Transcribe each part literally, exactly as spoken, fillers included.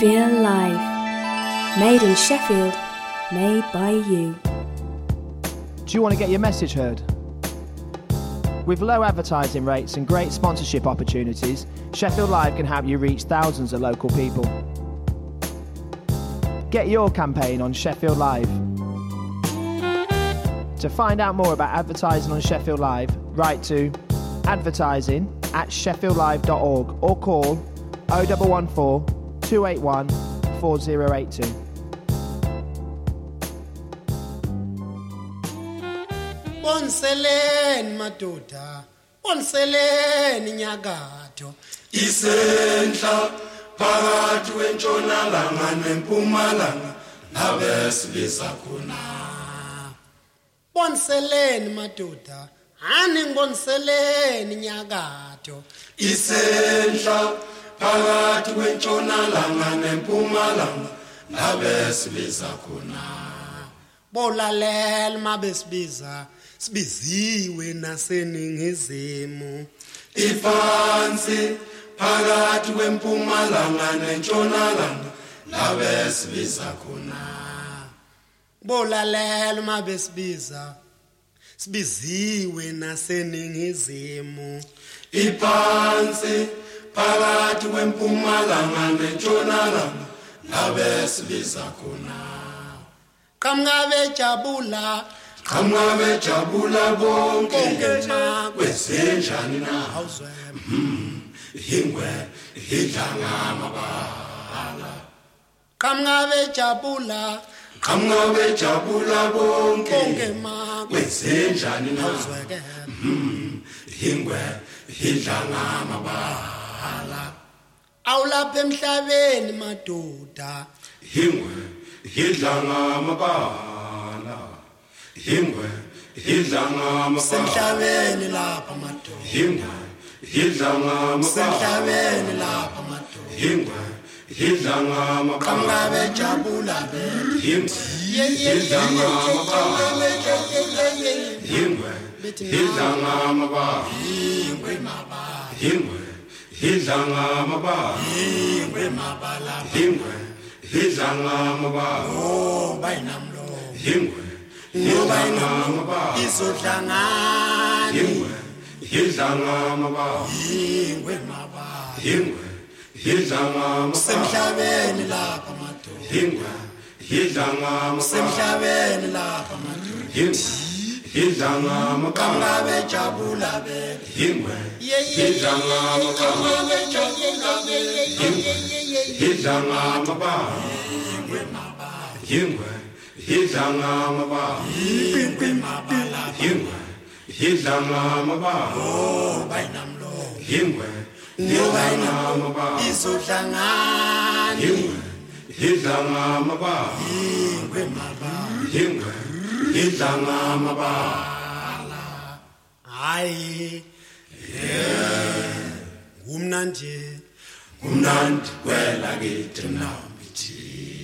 Sheffield Live. Made in Sheffield, made by you. Do you want to get your message heard? With low advertising rates and great sponsorship opportunities, Sheffield Live can help you reach thousands of local people. Get your campaign on Sheffield Live. To find out more about advertising on Sheffield Live, write to advertising at sheffield live dot org or call oh one one four, two eight one, four oh eight two. Bonseleni madoda, bonseleni nyakato. Isentla phakathi kwentshonalanga nempumalanga nabesilisa khona. Bonseleni madoda, hani bonseleni nyakato. Isentla phakathi kwentshonalanga nempumalanga nabesilisa khona. Bolalela mabesibiza, sibiziwe naseningizimu. Ifansi phakathi kwempumalanga nentshonalanga nabesilisa khona. Bolalela mabesibiza, sibiziwe naseningizimu. Ifansi phakathi kwempumalanga nentshonalanga nabesilisa khona. Qhamuka bejabula, qhamuka bejabula bonke ma kwezenjani na awuzwe. Ingwe idlanga amabala. Qhamuka bejabula, qhamuka bejabula bonke ma kwezenjani na awuzwe. Ingwe idlanga amabala. Awulapha emhlabeni madoda. Ingwe idlanga amabala. Ingwe idlanga amabala. Semhlabeni lapha madoda. Ingwe idlanga amabala. Semhlabeni lapha madoda. Ingwe idlanga amabala. Qhamuka bejabula be. Ingwe idlanga amabala. Ingwe idlanga amabala. Ingwe mabala. Ingwe idlanga amabala. Ingwe mabala. Ingwe idlanga amabala. Oh bayinamlo. Ingwe idlanga amabala. Izodlangani. Ingwe idlanga amabala. Ingwe mabala. Ingwe idlanga amabala. Semhlabeni lapha madoda. Ingwe idlanga amabala. Semhlabeni lapha madoda. Ingwe idlanga amabala. Qhamuka bejabula be. Ingwe idlanga amabala. Idlanga amabala. Ingwe mabala. Ingwe idlanga amabala. Ingwe mabala. Ingwe idlanga amabala. Oh bayinamlo. Ingwe idlanga amabala. Izodlangani. Ingwe idlanga amabala. Ingwe mabala. Ingwe idlanga amabala. Hayi. Yeah. Umnandi. Umnandi kwela kithi namithi.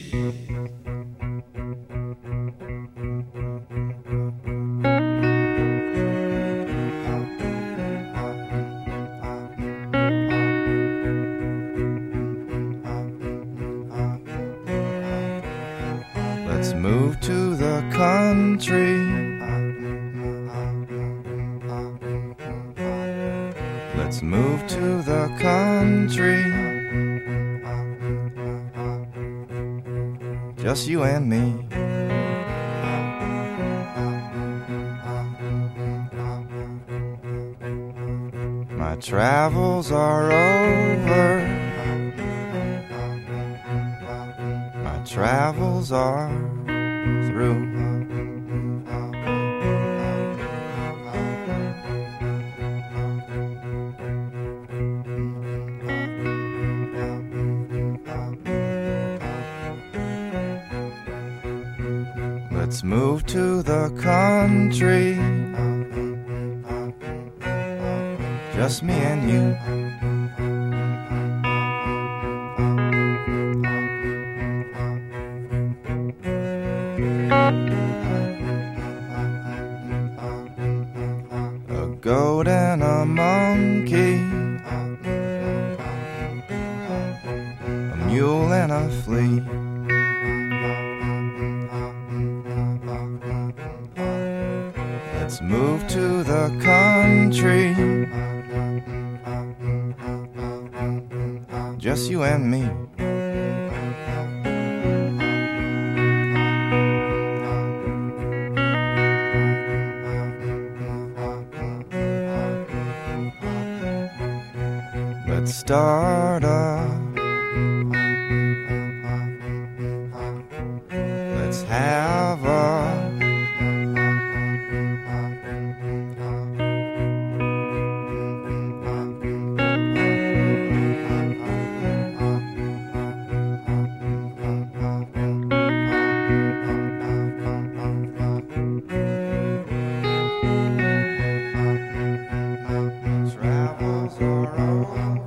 Let's move to the country. Let's move to the country. Just you and me. My travels are over. My travels are through. Let's move to the country. Just me and you. A goat and a monkey, a mule and a flea. Let's move to the country, just you and me. Let's start up. Let's have a travels are over.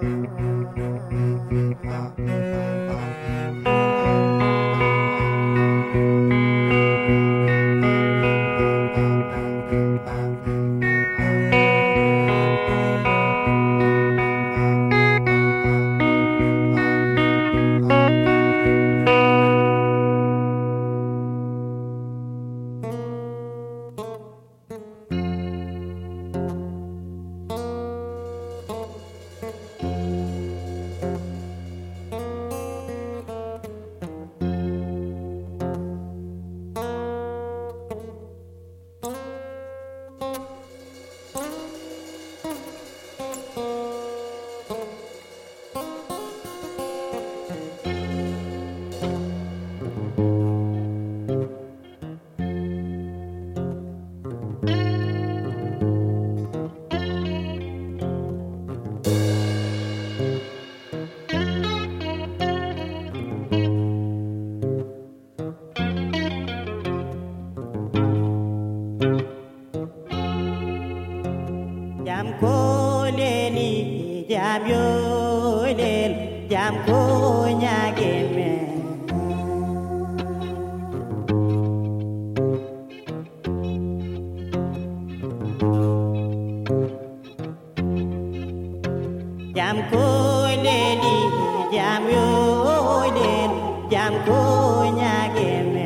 Jam yo len jam ko nyage me jam ko leni jam yo len jam ko nyage me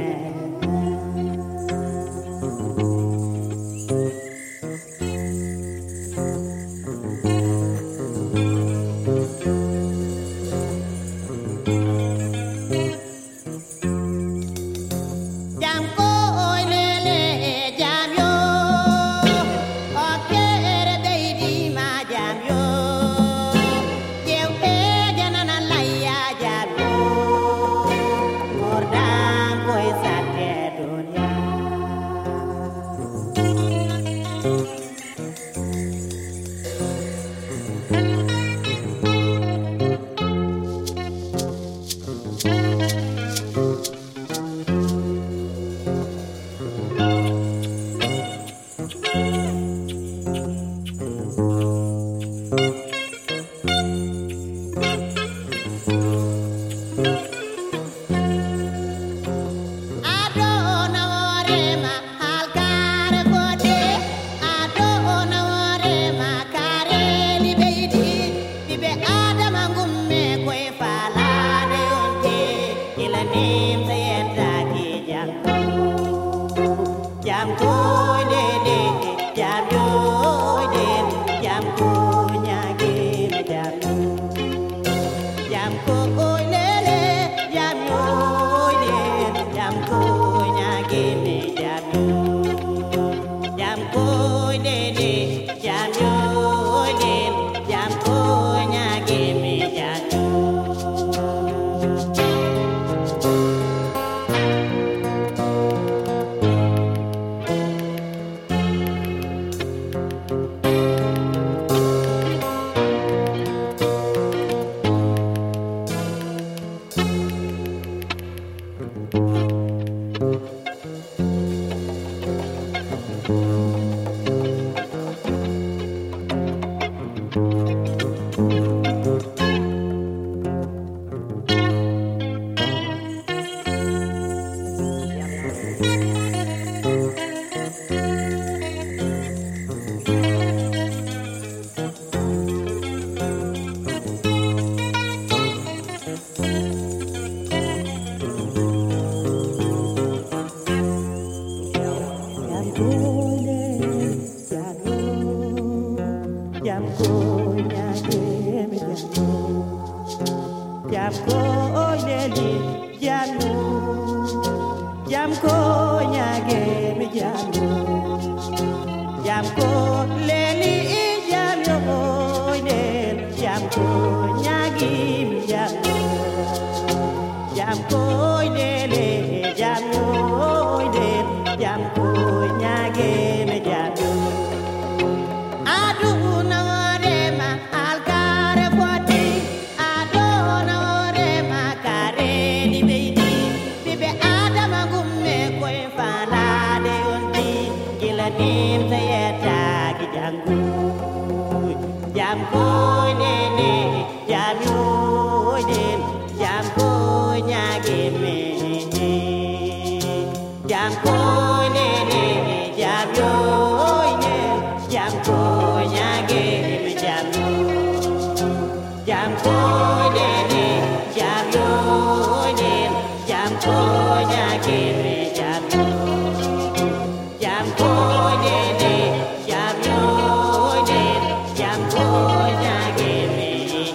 jam ko leli jam yo jam ko nyage mi jam yo jam ko leli jam yo lel jam ko nyagi mi jam yo jam ko leli jam yo lel jam ko nyage mi jam yo aduna rema algare foti adona rema kare di beidi bibe adama gumme ko fana de ondi gila nim tayeta gi jangu jam ko nene jam yo den jam ko nyage me jam ko nene jam yo den jam ko nyage me jam yo jam ko nene jam yo den jam ko nyage me jam yo jam ko nene jam yo den jam ko nyage me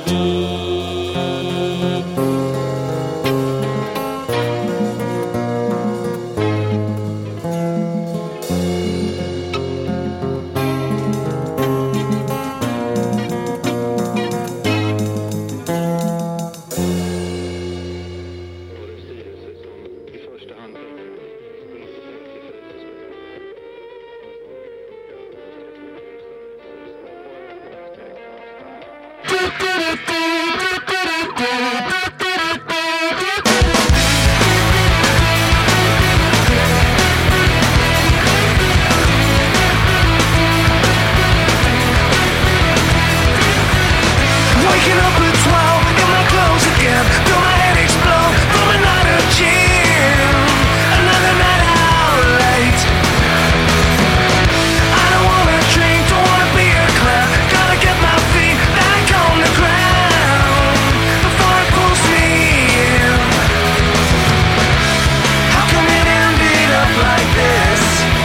Waking up at twelve in my clothes again, feel my head explode from a night of gin. Another night out late. I don't wanna drink, don't wanna be a clown. Gotta get my feet back on the ground before it pulls me in. How come it ended up like this?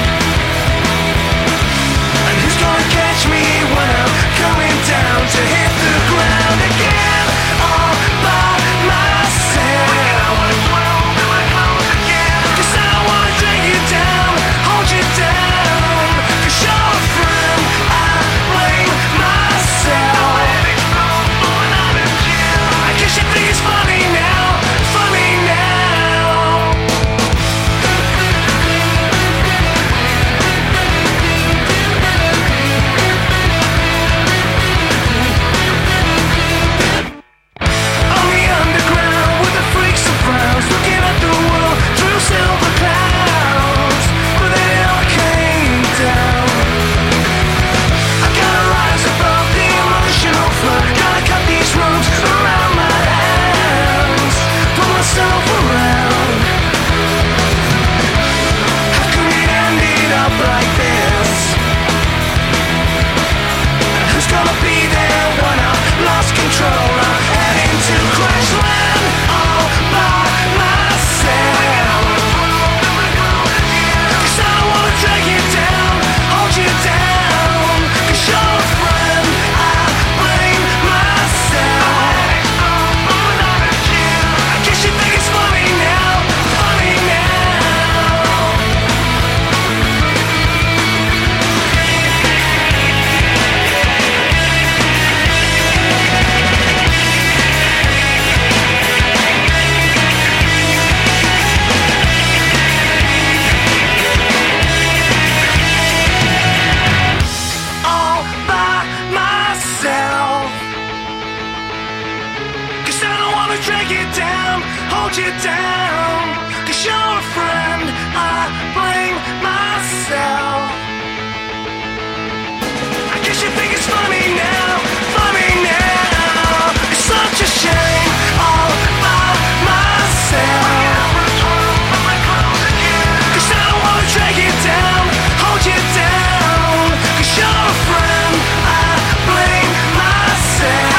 And who's gonna catch me when I'm coming down to hit the ground again all by myself? Cause I don't wanna drag you down, hold you down. Cause you're a friend, I blame myself. I guess you think it's funny now, funny now. On the underground with the freaks and frowns, looking at the world through silver clouds, but they never came down. I gotta rise above the emotional flood, gotta cut these ropes around my hands, pull myself around. How come it ended up like this? Who's gonna be there when I lost control? I'm heading to crash land all by myself. Cause I don't wanna drag you down, hold you down. Cause you're a friend, I blame myself. I guess you think it's funny now, funny now. All by myself. Cause I don't wanna drag you down, hold you down. Cause you're a friend, I blame myself. I guess you think it's funny now, funny now. It's such a shame, all by myself. Cause I don't wanna drag you down, hold you down. Cause you're a friend, I blame myself.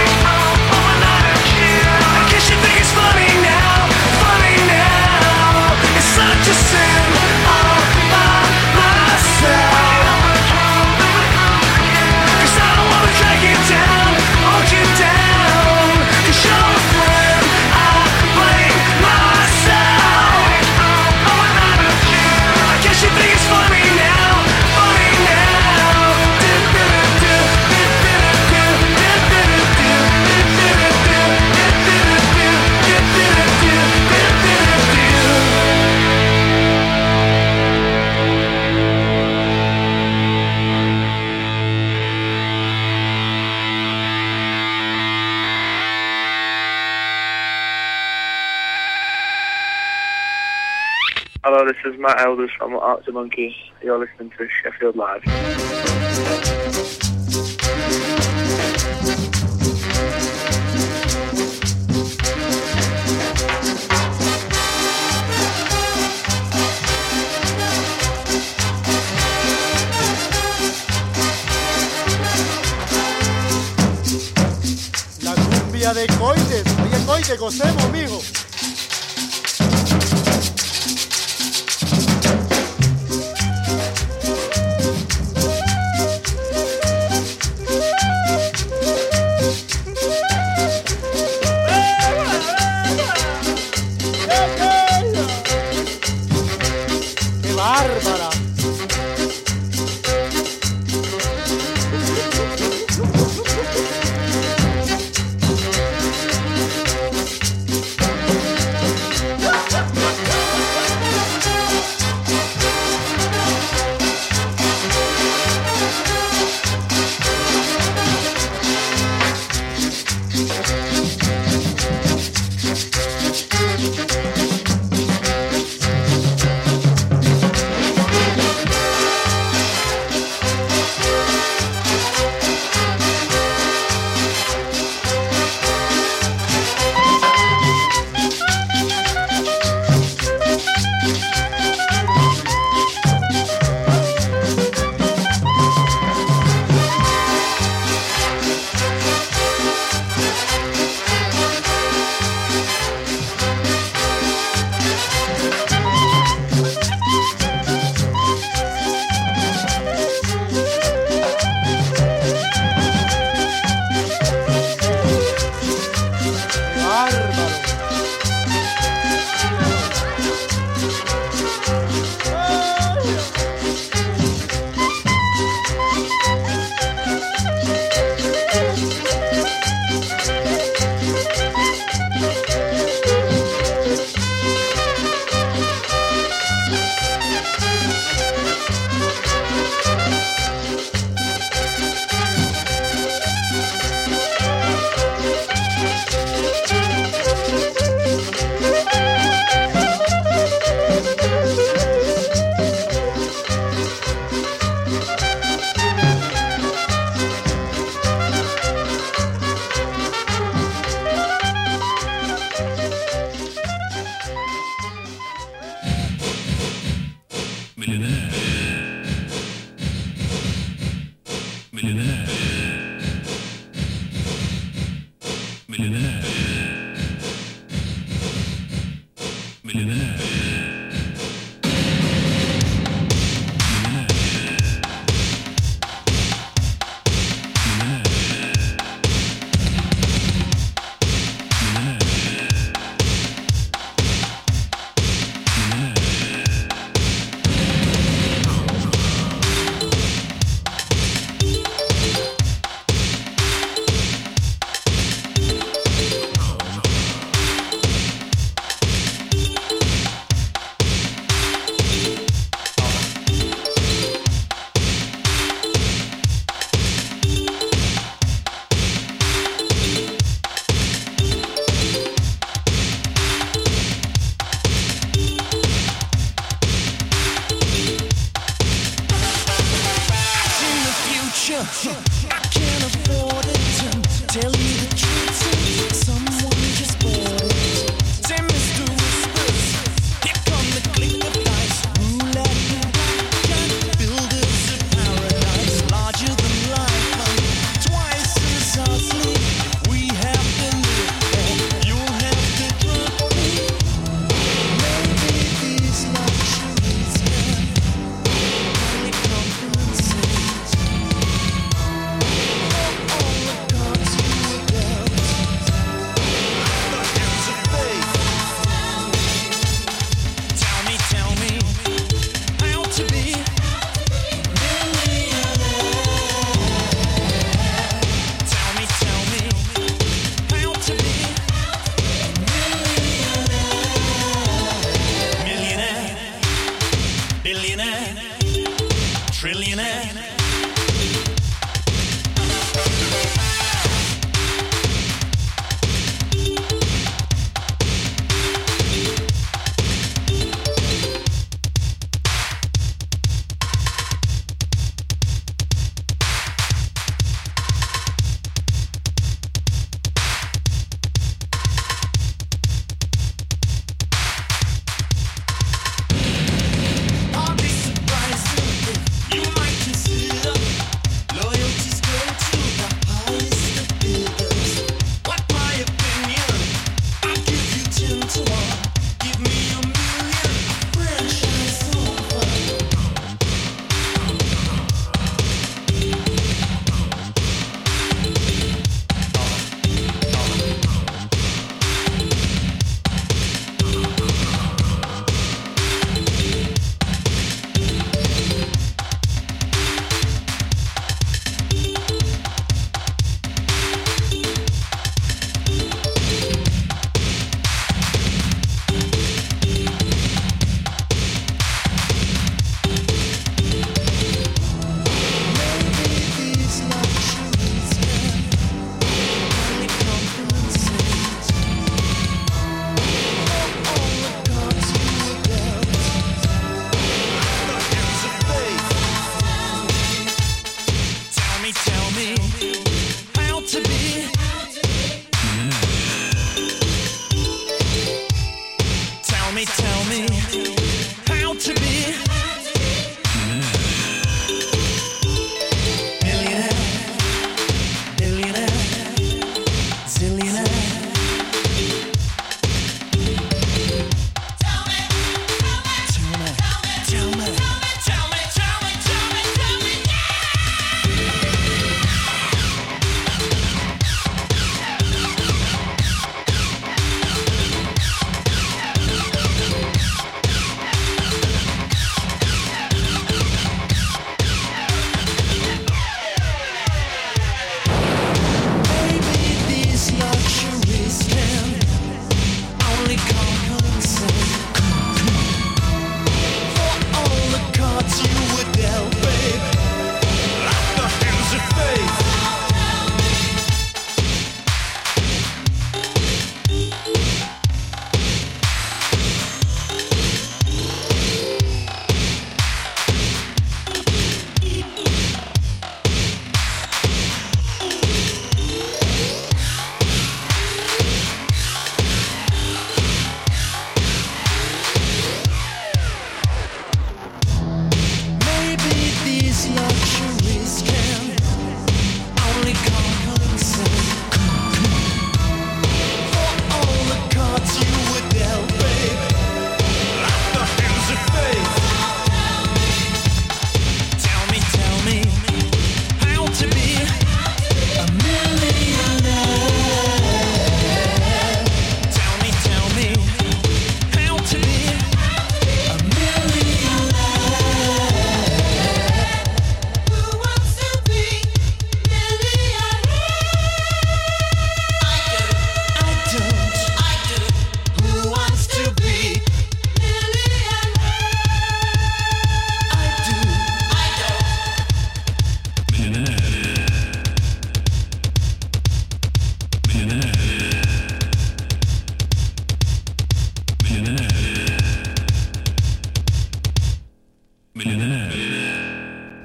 I guess you think it's funny now, funny now. It's such a sin, all by myself. Cause I don't wanna Hello, this is Matt Elders from Arctic Monkeys. You're listening to Sheffield Live. La cumbia de Coites. Oye, Coites, gocemos, mijo. ¡Qué bárbara!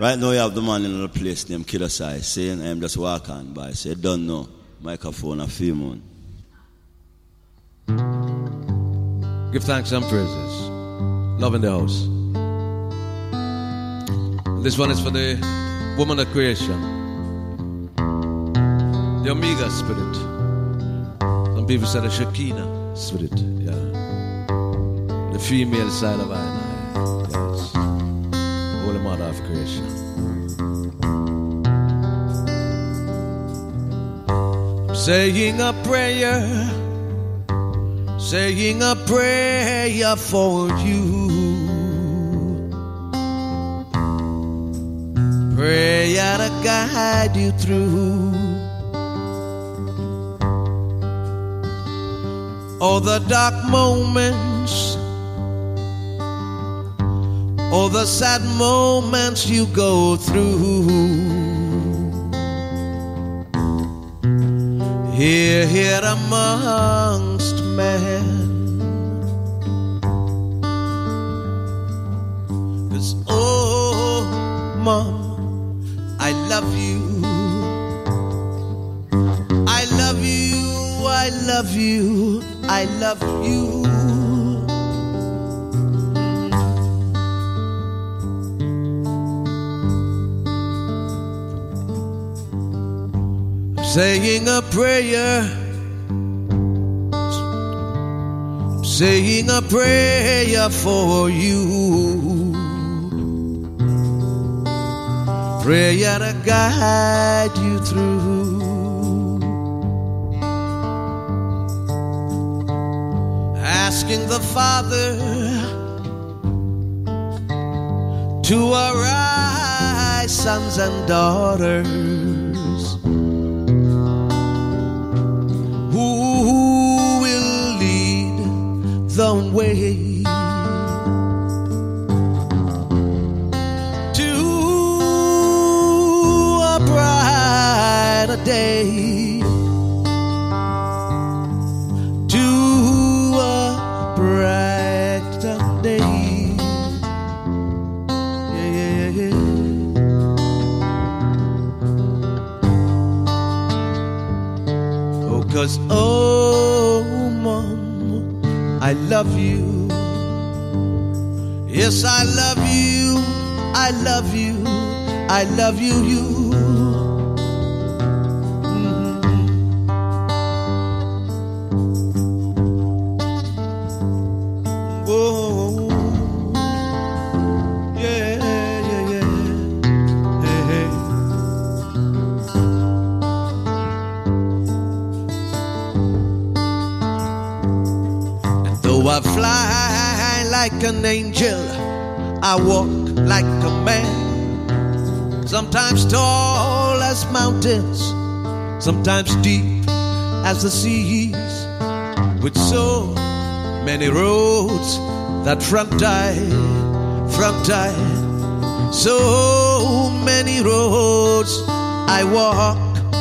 Right now you have the man in the place named Killer Size saying, I'm just walk on by. Say, don't know. Microphone a few moon. Give thanks and praises. Love in the house. This one is for the woman of creation. The Omega spirit. Some people say the Shekinah spirit. Yeah. The female side of I and I. Yes. Holy Mother of creation. I'm saying a prayer. Saying a prayer for you. Prayer to guide you through all the dark moments, all the sad moments you go through. Here, here amongst men, 'cause oh, Mom, I love you. I love you. I love you. I love you. I'm saying a prayer. I'm saying a prayer for you. Prayer to guide you through asking the Father to arise, sons and daughters who will lead the way day, to a brighter day. Yeah, yeah, yeah. Oh, 'cause oh, Mom, I love you. Yes, I love you. I love you. I love you, you. I fly like an angel, I walk like a man, sometimes tall as mountains, sometimes deep as the seas, with so many roads that front I, front I, so many roads I walk.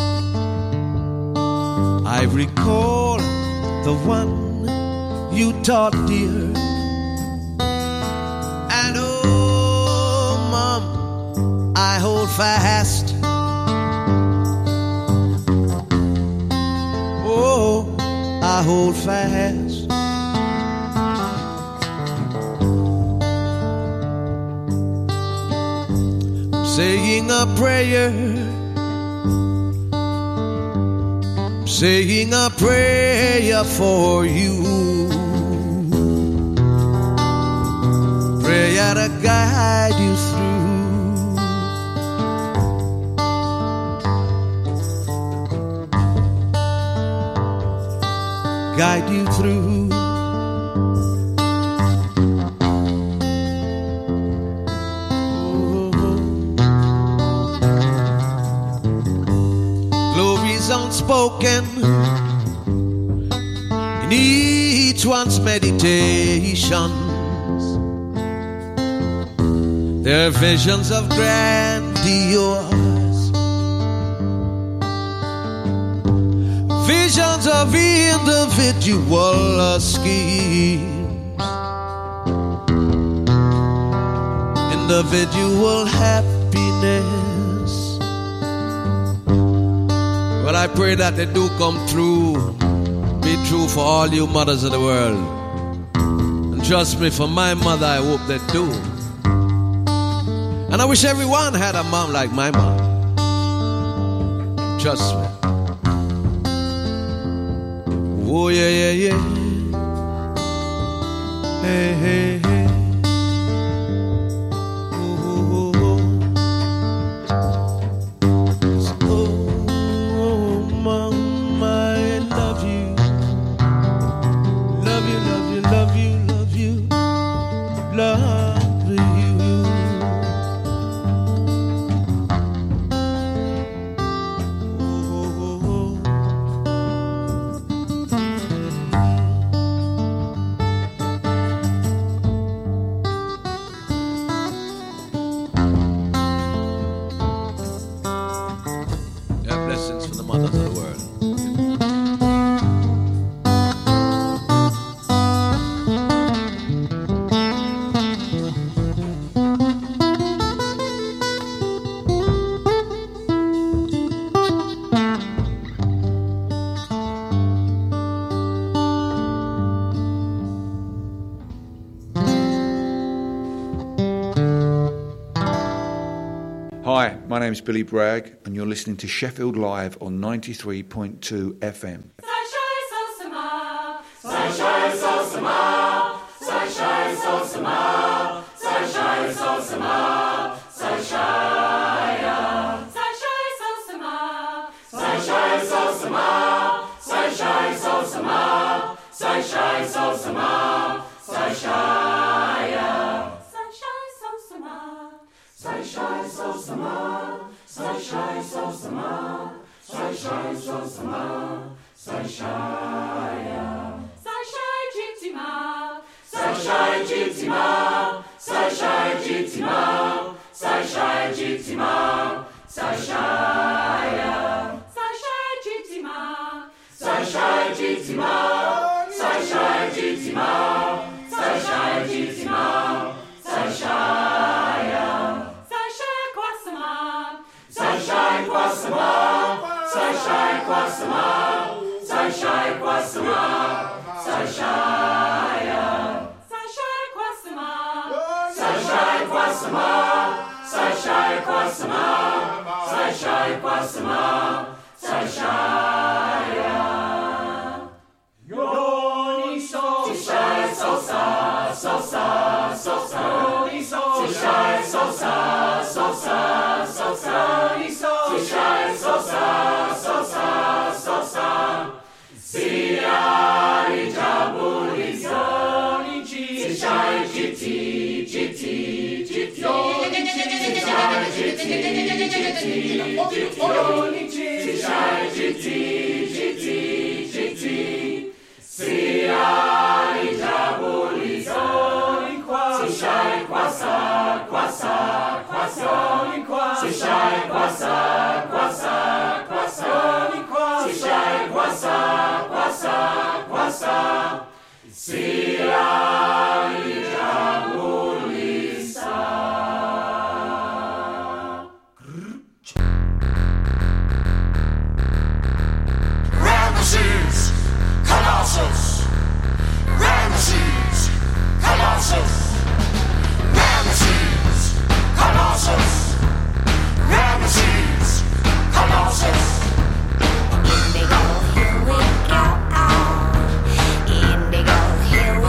I recall the one you taught, dear, and oh, Mom, I hold fast. Oh, I hold fast. I'm saying a prayer, I'm saying a prayer for you. Prayer to guide you through guide you through oh. Glories unspoken in each one's meditation. There are visions of grandiose, visions of individual schemes, individual happiness. happiness. Well, I pray that they do come true. Be true for all you mothers of the world. And trust me, for my mother, I hope they do. And I wish everyone had a mom like my mom. Trust me. Oh, yeah, yeah, yeah. Hey, hey, hey. Hi, my name's Billy Bragg, and you're listening to Sheffield Live on ninety-three point two F M. Sunshine, so summer. Sunshine, so summer. Sunshine, so summer. Sunshine, so summer. Sunshine. Sunshine, so summer. Sunshine, so summer. Sunshine, so summer. Sunshine, so summer. Sunshine. Sunshine, so summer, sunshine, so summer, sunshine, so summer, sunshine. Sunshine, Jitima, sunshine, Jitima, sunshine, Jitima, sunshine, Jitima, sunshine. Sunshine, Jitima, sunshine, Jitima, sunshine, Jitima, sunshine, Jitima, sunshine. Sunshine, Kwasama, sunshine, Kwasama, sunshine, Kwasama, sunshine. Sunshine, Kwasama, sunshine, Kwasama, sunshine, Kwasama, sunshine, Kwasama, sunshine. Yoni so, sunshine, so sa, so sa, so sa. Yoni so, sunshine, so sa, so sa, so sa. Sunshine, so sa, so sa, so sa. Siari jabulisa, sunshine, jiti, jiti, jiti. Sunshine, jiti, jiti, jiti. Sunshine, jiti, jiti, jiti. Siari jabulisa, sunshine, kwasa, kwasa, kwasa. Sunshine, kwasa, kwasa, kwasa. Sunshine, kwasa, kwasa, kwasa. Siari jabulisa. Ramesses, Colossus. Ramesses, Colossus. Ramesses, Colossus. Ramesses, Colossus. Indigo, here we go. Indigo, here we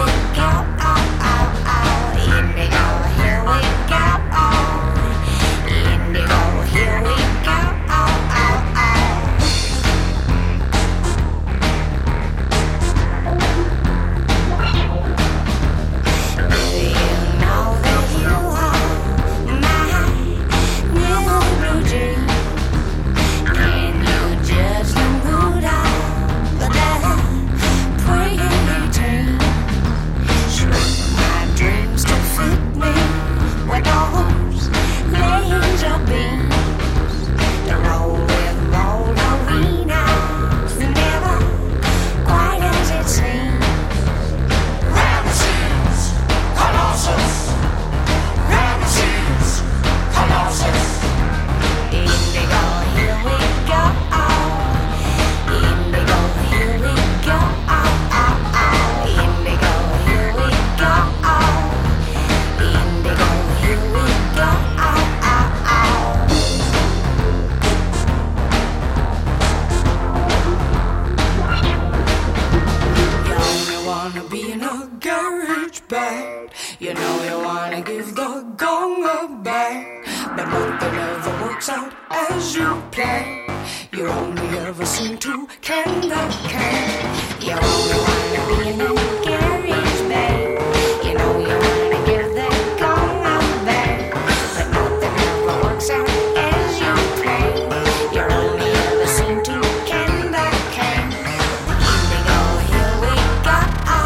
wanna be in a garage band. You know you wanna give the gong a bang, but nothing ever works out as you plan. You only ever seem to can the can. You only wanna be in a garage band. You know you wanna give the gong a bang, but nothing ever works out as you plan. You only ever seem to can the can. Indigo, here we go.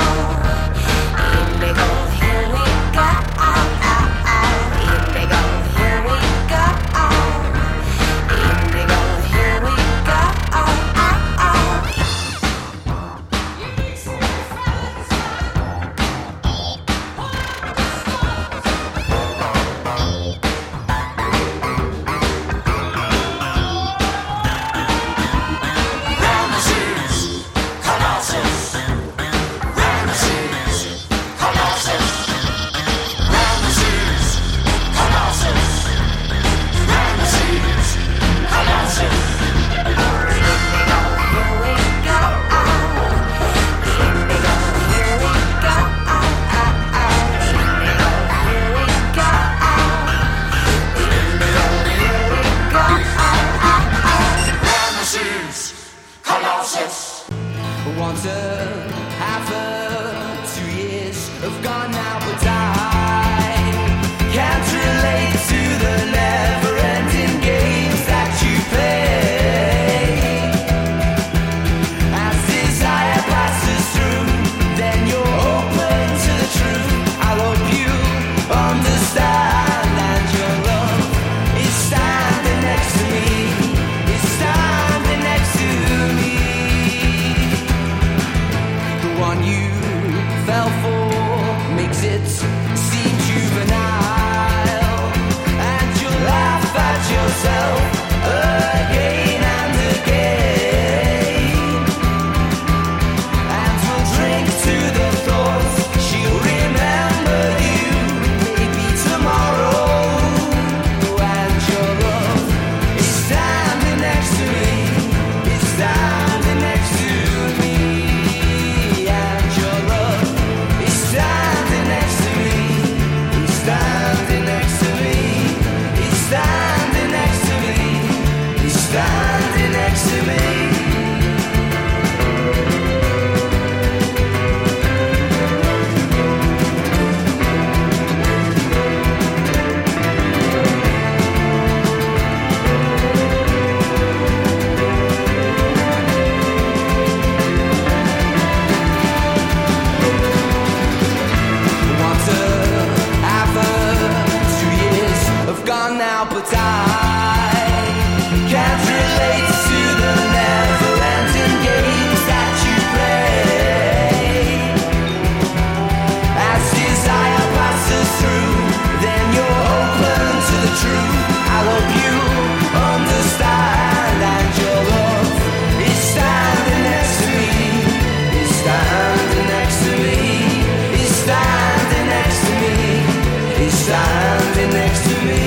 Indigo, here we go. Indigo, here we go. Indigo, here we go. Once a half a two years have gone now, but I can't relate to the never-ending games that you play. As desire passes through, then you're open to the truth. I hope you understand, and your love is standing next to me, is standing next to me. The one you fell for makes it seem juvenile, and you laugh at yourself again and again, and we'll drink to the thoughts she'll remember you maybe tomorrow, and your love is standing next to me, is standing next to me. Standing next to me, he's standing next to me, he's standing next to me, he's standing next to me. Gone now, but I can't relate to the never-ending games that you play. As desire passes through, then you're open to the truth. I hope you understand, and your love is standing next to me, is standing next to me, is standing next to me, is standing next to me.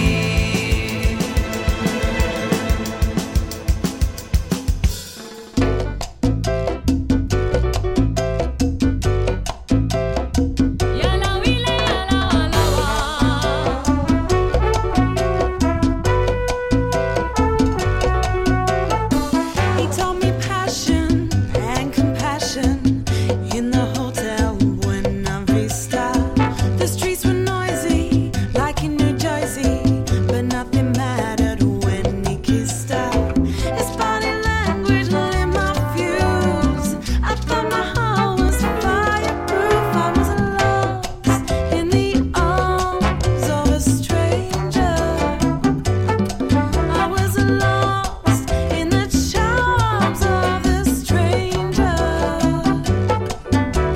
He taught me passion and compassion in the hotel Buena Vista. The streets were noisy, like in New Jersey, but nothing mattered when he kissed her. His body language lit my fuse. I thought my heart was fireproof. I was lost in the arms of a stranger. I was lost in the charms of the stranger.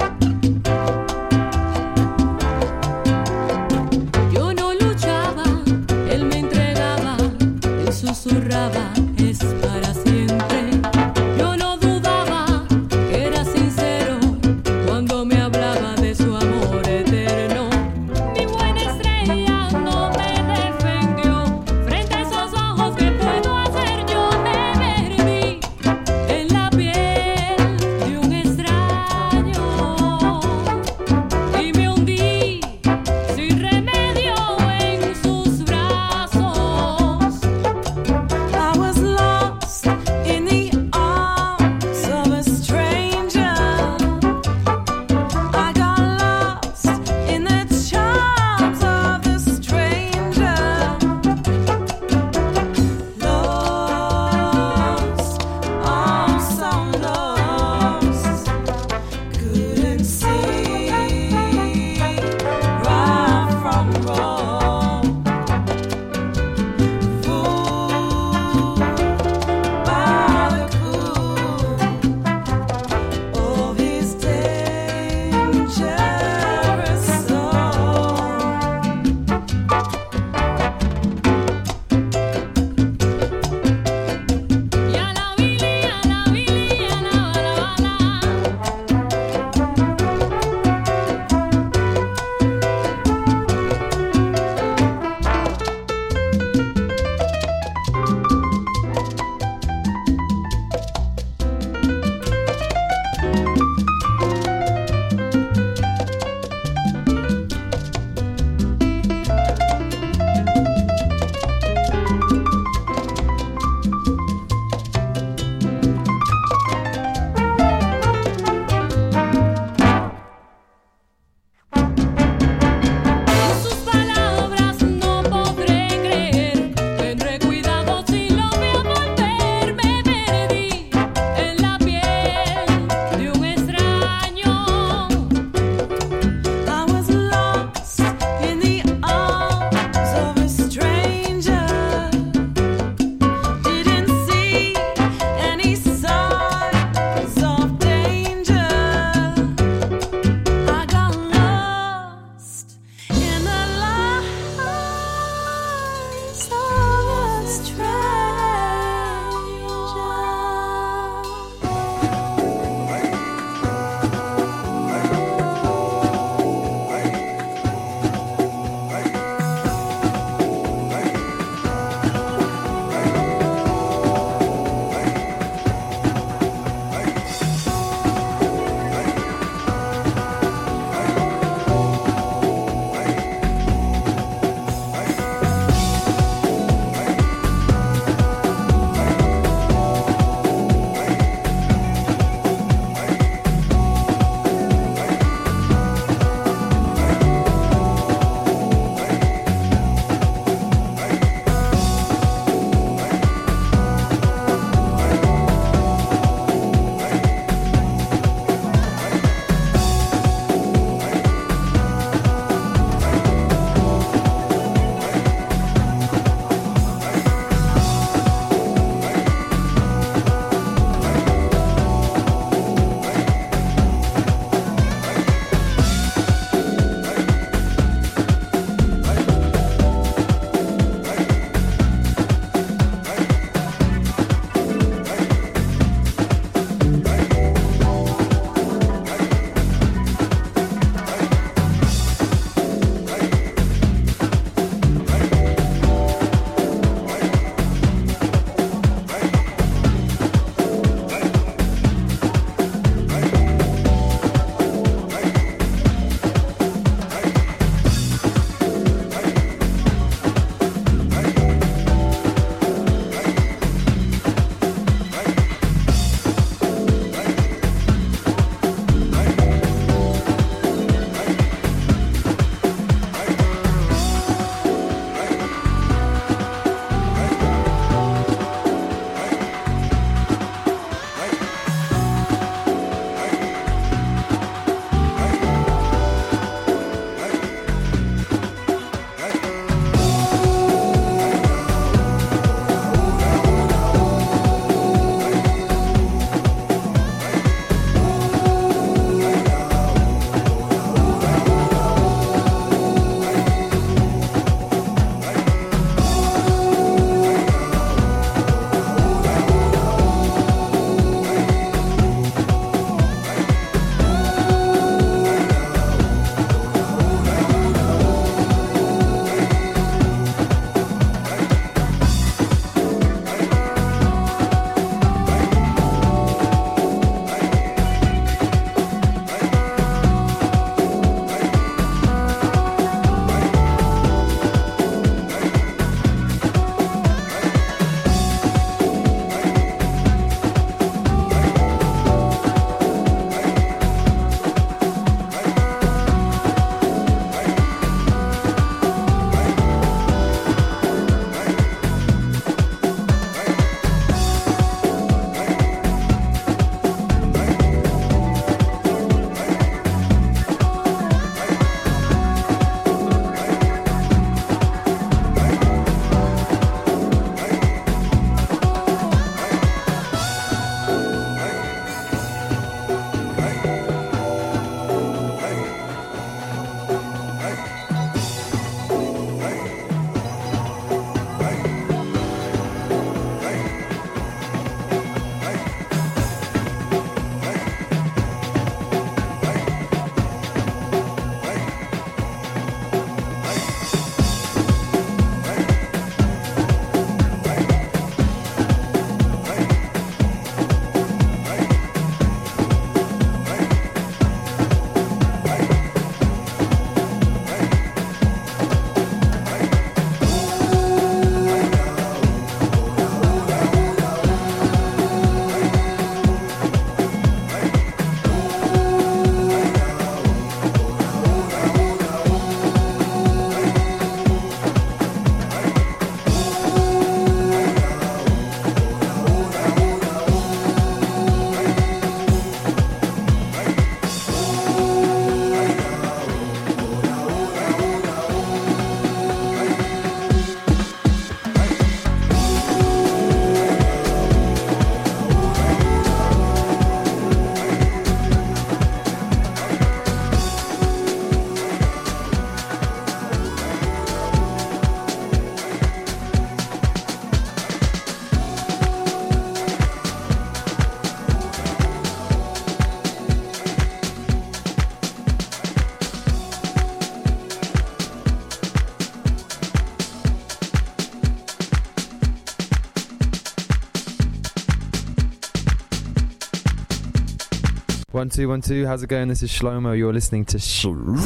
One, two, one, two. How's it going? This is Shlomo. You're listening to Sh-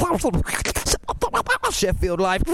Sheffield Live.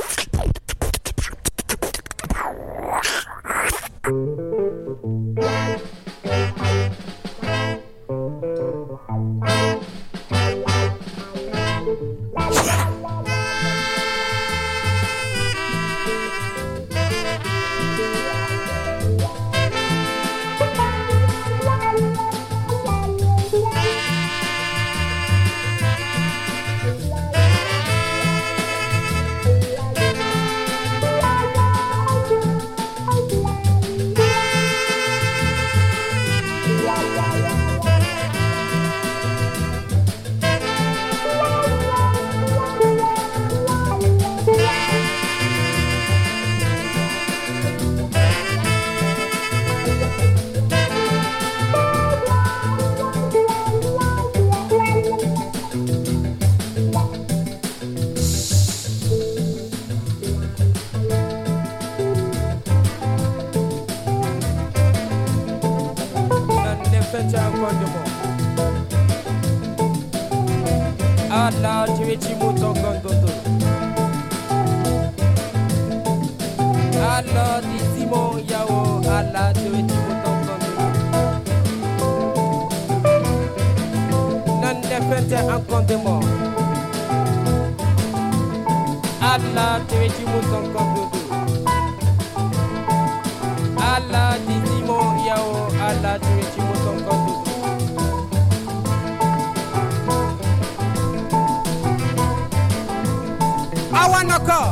Allah tuweci muton kontoto Allah di simo yawo Allah tuweci muton kontoto nan defente en comptement Allah tuweci muton kontoto Allah di simo yawo Allah tuweci muton kontoto I wanna call.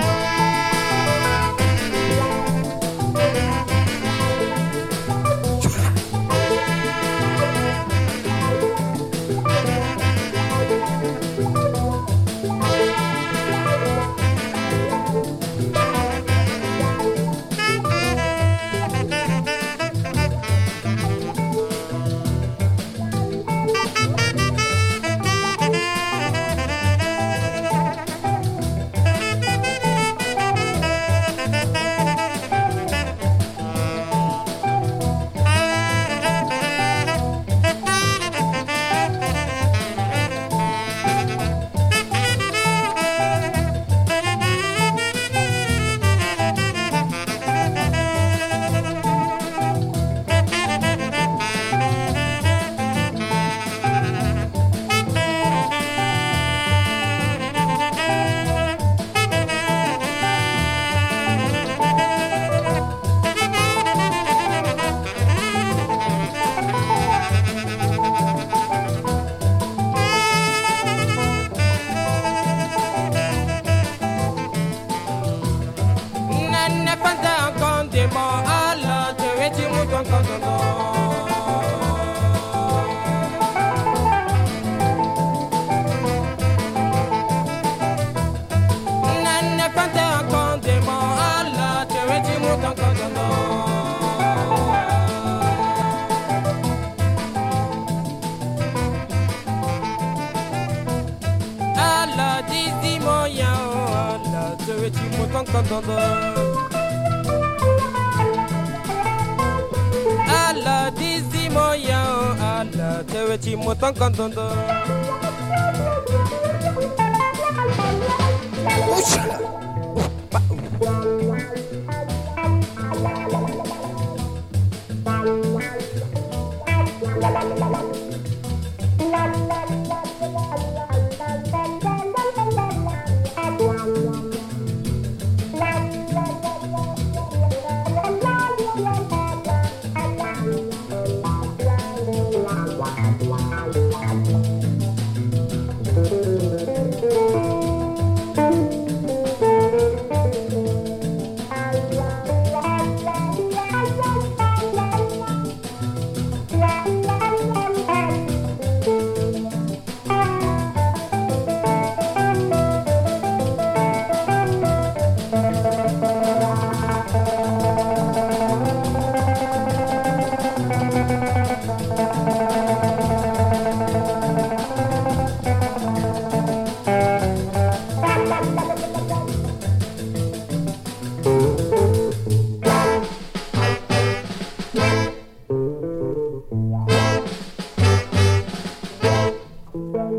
Allah disi moya Allah tewe ci motan kantondo Ushala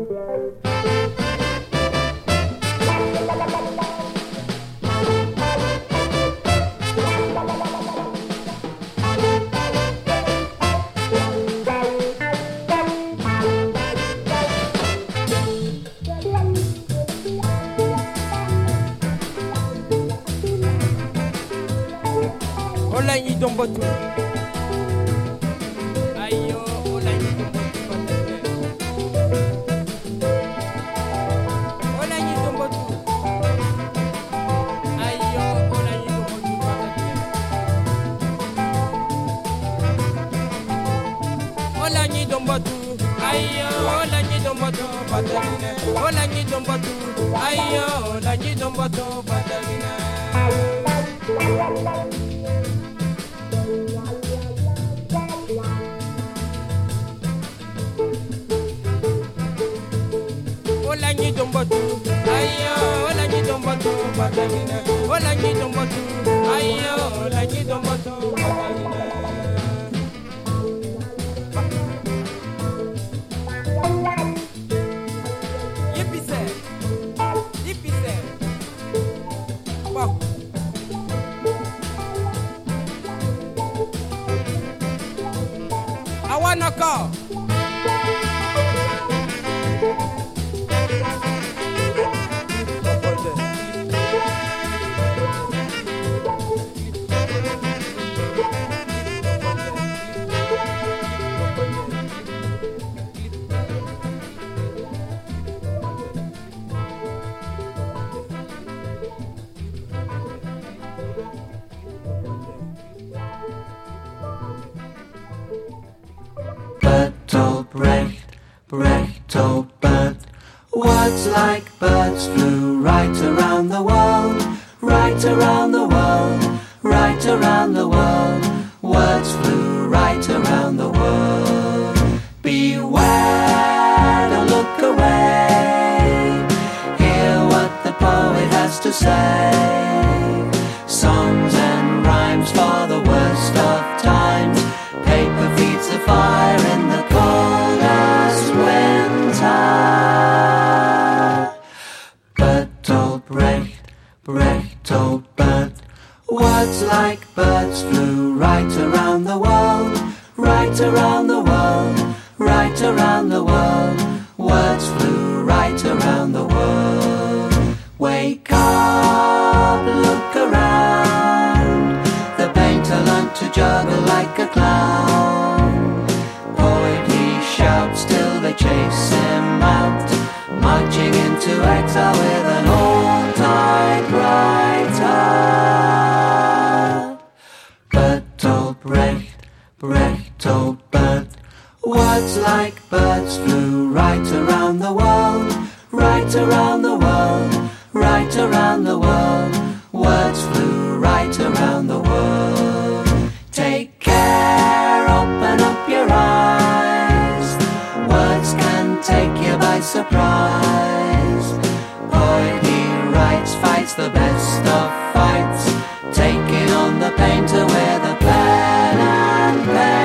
Olanyi dombotu. Ayo, olanyi dombotu patate. Olanyi dombotu. Ayo, olanyi dombotu patate. Olanyi dombotu. Ayo, olanyi dombotu patate. Olanyi dombotu. Ayo, olanyi dombotu patate. Olanyi dombotu, ayo, olanyi dombotu, patalina. Olanyi dombotu, ayo, olanyi dombotu, patalina. Yippee say, yippee say. Wow. I wanna call. Bertolt Brecht, Bertolt Bert. Words like birds flew right around the world, right around the world, right around the world. Words flew right around the world. Beware, don't look away. Hear what the poet has to say. Songs and rhymes for the worst of times. Paper feeds the fire in the coldest winter. Bertolt Brecht, Bertolt Bert. Words like birds flew right around the world, right around the world, right around the world. Words flew right around the world. Wake up, look around. The painter learned to juggle like a clown. Poet he shouts till they chase him out, marching into exile with an old typewriter. Bertolt Brecht, Bertolt Bert. Words like birds flew right around the world, right around the world, right around the world. Words flew right around the world. Take care, open up your eyes. Words can take you by surprise. Poet he writes, fights the best of fights, taking on the painter with a pen and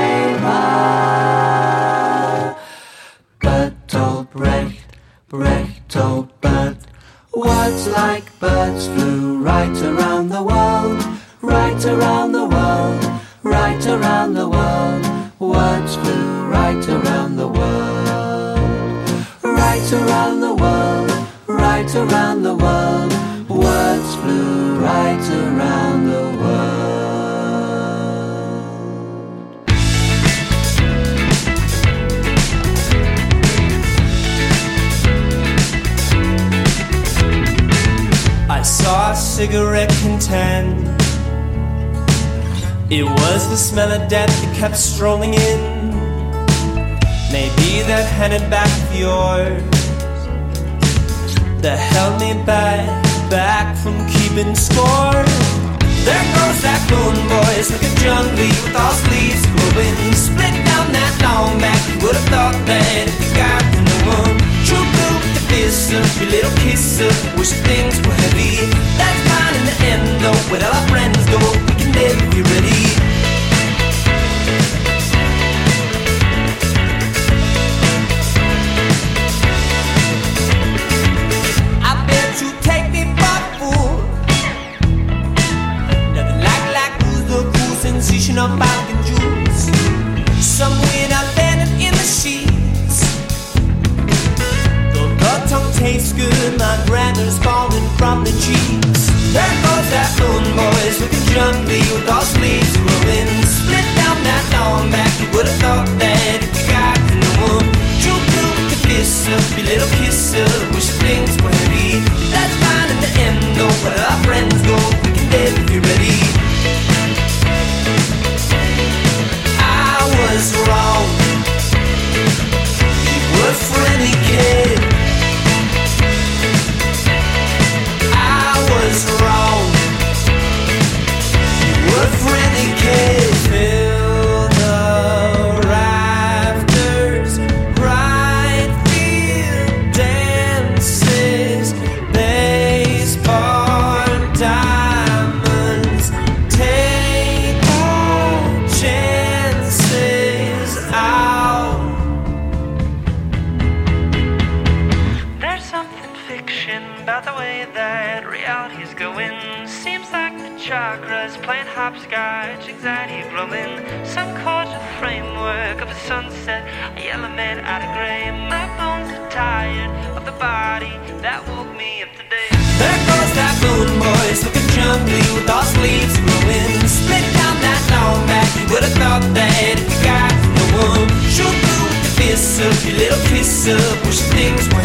paper. Bertolt Brecht, Bertolt Bert. Words like birds flew right around the world, right around the world, right around the world. Words flew right around the world, right around the world, right around the world. Words flew right around the world. I saw a cigarette contend. It was the smell of death that kept strolling in. Maybe that handed back of yours that held me back, back from keeping score. There goes that moon, boys, like a junkie with all sleeves glowing. Split down that long back, you would have thought that if you got to know one. True blue with the fist up, your little kiss up, wish things were heavy. That's fine in the end though, where all our friends go, we can live if you're ready. up pumpkin juice. Some weird out landed in the sheets. Though the tongue tastes good, my grandma's falling from the cheeks. There goes that moon boys looking jumpy with all sleeves growing. Split down that long back, you would have thought that if you got no one, you could with the fist up, your little kiss up, wish things were heavy. That's fine in the end, though, where our friends go, we can live if you're ready. I was wrong, you were a friendly kid. I was wrong, you were a friendly kid. Fill the rafters, right field dances, baseball diamonds, take all chances out. There's something fiction about the way that reality's going. Seems like the chakras playing hopscotch, anxiety glowing. Some cordial framework of a sunset, a yellow man out of gray. My bones are tired of the body that woke me up today. There goes that moon boys looking jumpy with all sleeves growing. Split down that long back, you would have thought that if you got no one, shoot through with the fist up, your little kiss up, wish things were